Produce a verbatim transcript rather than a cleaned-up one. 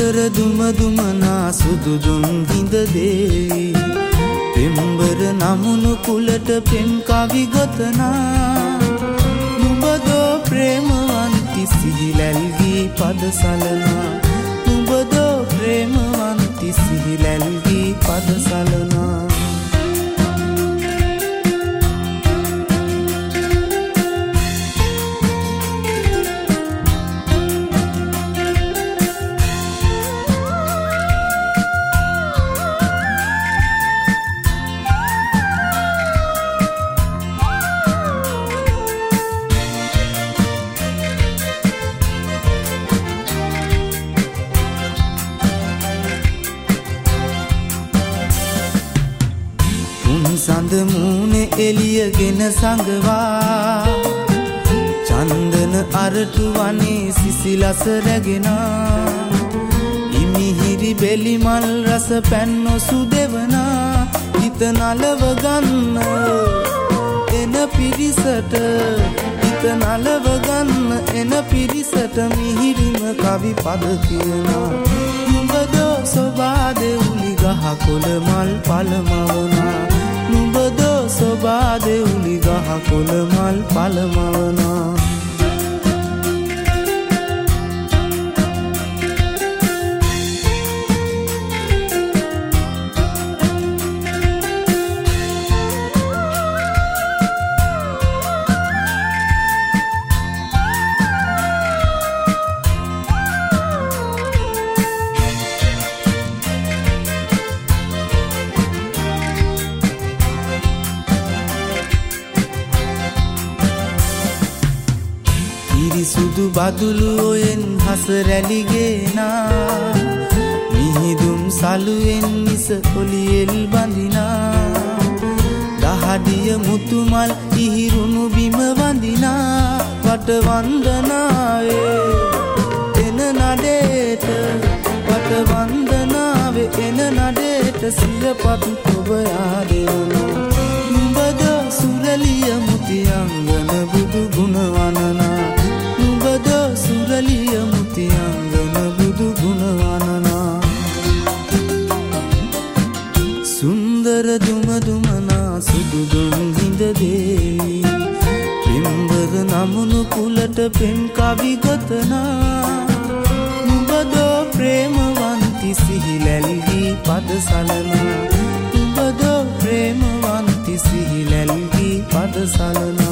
සුන්දර දුම දුමනා සුදු දුම් හිඳ දේවි පෙම්බර නමුණු කුලට පෙම් කවි ගොතනා නුඹදෝ ප්‍රේමවන්ති සිහිලැල්ගී පද සලනා නුඹදෝ ප්‍රේමවන්ති සිහිලැල්ගී පද සලනා සඳ මූණේ එළියගෙන සංගවා චන්දන අරටු වනේ සිසිලස රැගෙන ඉමිහිරි බෙලි මල් රස පැන්නො සුදෙවනා හිත නලව ගන්න එන පිරිසට හිත නලව ගන්න එන පිරිසට මිහිරිම කවි පද කියනා නුඹදෝ සොබාදේ උලි ගහ කොළ මල් පළමවනා නුඹදෝ සොබාදේ උලි ගහ කොළ මල් පළමවනා සුදු බදුළු ඔයෙන් හස රැලිගේනා මිහිදුම් සලුවෙන් නිස ඔලියෙල් බඳිනා දහඩිය මුතුමල් ඉහිරුණු බිම වඳිනා වට වන්දනාවේ එන නඩේට වට වන්දනාවේ එන නඩේට සිරපත් ඔබ ආදෙවනු නුඹදෝ සුරලිය මුතියංගන බුදු ගුණ වනනා සුරලිය මුතියංගන බුදු ගුණ වනනා සුන්දර දුම දුමනා සුදු දුම් හිඳ දේවි පෙම්බර නමුණු කුලට පෙම් කවි ගොතනා නුඹදෝ ප්‍රේමවන්ති සිහිලැල්ගී පද සලනා නුඹදෝ ප්‍රේමවන්ති සිහිලැල්ගී පද සලනා